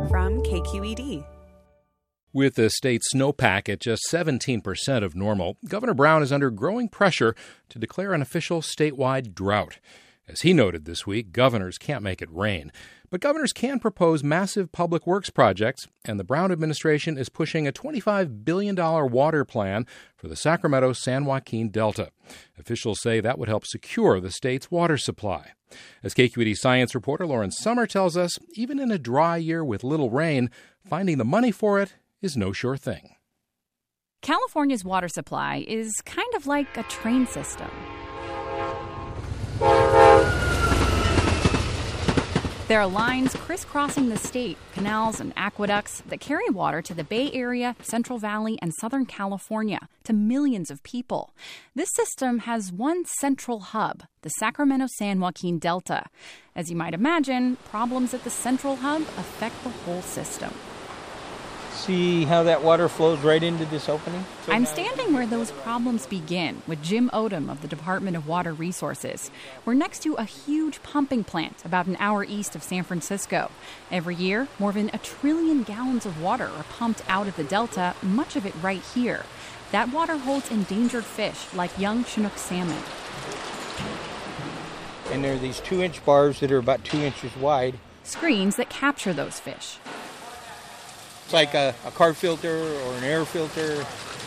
from KQED. With the state's snowpack at just 17% of normal, Governor Brown is under growing pressure to declare an official statewide drought. As he noted this week, governors can't make it rain. But governors can propose massive public works projects, and the Brown administration is pushing a $25 billion water plan for the Sacramento-San Joaquin Delta. Officials say that would help secure the state's water supply. As KQED science reporter Lauren Sommer tells us, even in a dry year with little rain, finding the money for it is no sure thing. California's water supply is kind of like a train system. There are lines crisscrossing the state, canals and aqueducts that carry water to the Bay Area, Central Valley, and Southern California, to millions of people. This system has one central hub, the Sacramento-San Joaquin Delta. As you might imagine, problems at the central hub affect the whole system. See how that water flows right into this opening? I'm standing where those problems begin with Jim Odom of the Department of Water Resources. We're next to a huge pumping plant about an hour east of San Francisco. Every year, more than 1 trillion gallons of water are pumped out of the Delta, much of it right here. That water holds endangered fish like young Chinook salmon. And there are these 2-inch bars that are about 2 inches wide. Screens that capture those fish. It's like a car filter or an air filter.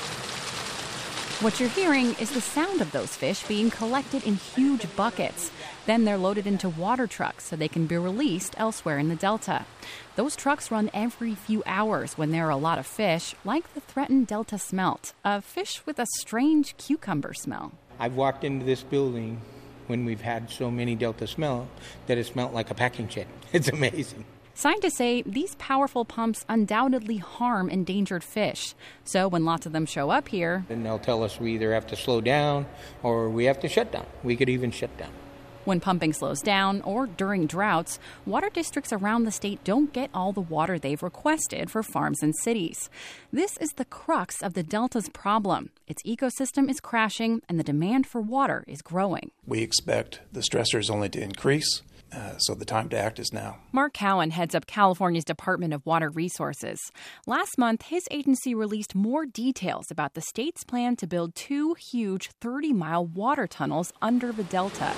What you're hearing is the sound of those fish being collected in huge buckets. Then they're loaded into water trucks so they can be released elsewhere in the Delta. Those trucks run every few hours when there are a lot of fish, like the threatened Delta smelt, a fish with a strange cucumber smell. I've walked into this building when we've had so many Delta smelt that it smelled like a packing shed. It's amazing. Scientists say these powerful pumps undoubtedly harm endangered fish. So when lots of them show up here, then they'll tell us we either have to slow down or we have to shut down. We could even shut down. When pumping slows down or during droughts, water districts around the state don't get all the water they've requested for farms and cities. This is the crux of the Delta's problem. Its ecosystem is crashing and the demand for water is growing. We expect the stressors only to increase. So the time to act is now. Mark Cowan heads up California's Department of Water Resources. Last month, his agency released more details about the state's plan to build 2 huge 30-mile water tunnels under the Delta.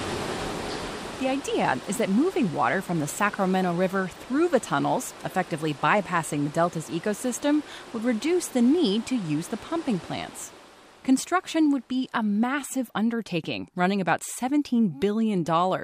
The idea is that moving water from the Sacramento River through the tunnels, effectively bypassing the Delta's ecosystem, would reduce the need to use the pumping plants. Construction would be a massive undertaking, running about $17 billion.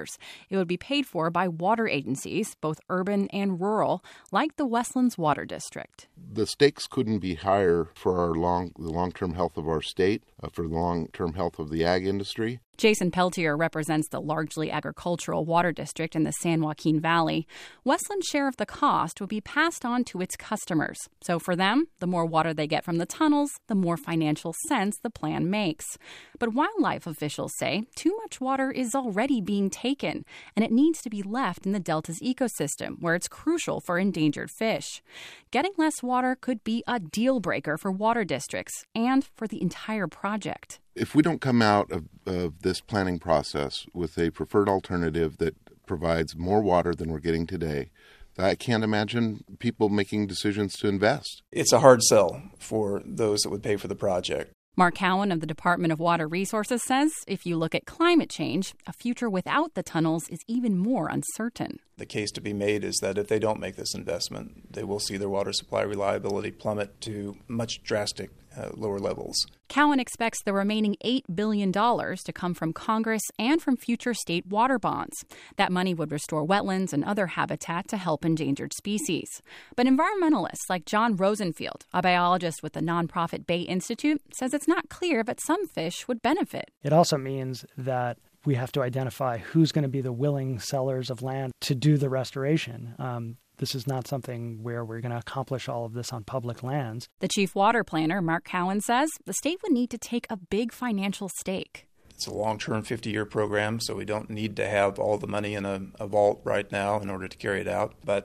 It would be paid for by water agencies, both urban and rural, like the Westlands Water District. The stakes couldn't be higher for the long-term health of our state, for the long-term health of the ag industry. Jason Peltier represents the largely agricultural water district in the San Joaquin Valley. Westland's share of the cost would be passed on to its customers. So for them, the more water they get from the tunnels, the more financial sense the plan makes. But wildlife officials say too much water is already being taken, and it needs to be left in the Delta's ecosystem, where it's crucial for endangered fish. Getting less water could be a deal breaker for water districts and for the entire project. If we don't come out of this planning process with a preferred alternative that provides more water than we're getting today, I can't imagine people making decisions to invest. It's a hard sell for those that would pay for the project. Mark Cowan of the Department of Water Resources says if you look at climate change, a future without the tunnels is even more uncertain. The case to be made is that if they don't make this investment, they will see their water supply reliability plummet to much drastic lower levels. Cowan expects the remaining $8 billion to come from Congress and from future state water bonds. That money would restore wetlands and other habitat to help endangered species. But environmentalists like John Rosenfield, a biologist with the nonprofit Bay Institute, says it's not clear that some fish would benefit. It also means that we have to identify who's going to be the willing sellers of land to do the restoration. This is not something where we're going to accomplish all of this on public lands. The chief water planner, Mark Cowan, says the state would need to take a big financial stake. It's a long-term 50-year program, so we don't need to have all the money in a vault right now in order to carry it out. But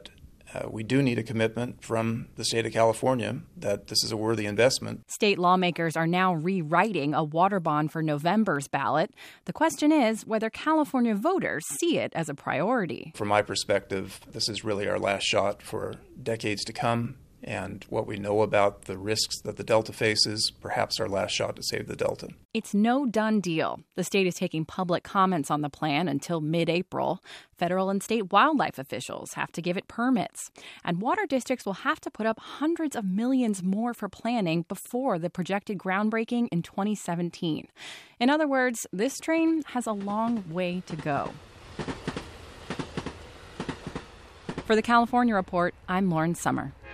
we do need a commitment from the state of California that this is a worthy investment. State lawmakers are now rewriting a water bond for November's ballot. The question is whether California voters see it as a priority. From my perspective, this is really our last shot for decades to come. And what we know about the risks that the Delta faces, perhaps our last shot to save the Delta. It's no done deal. The state is taking public comments on the plan until mid-April. Federal and state wildlife officials have to give it permits. And water districts will have to put up hundreds of millions more for planning before the projected groundbreaking in 2017. In other words, this train has a long way to go. For the California Report, I'm Lauren Sommer.